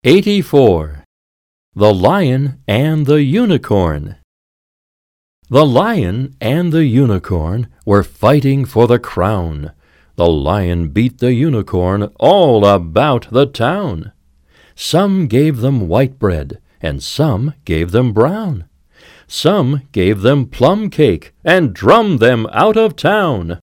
84. The Lion and the Unicorn. The lion and the unicorn were fighting for the crown. The lion beat the unicorn all about the town. Some gave them white bread, and some gave them brown. Some gave them plum cake, and drummed them out of town.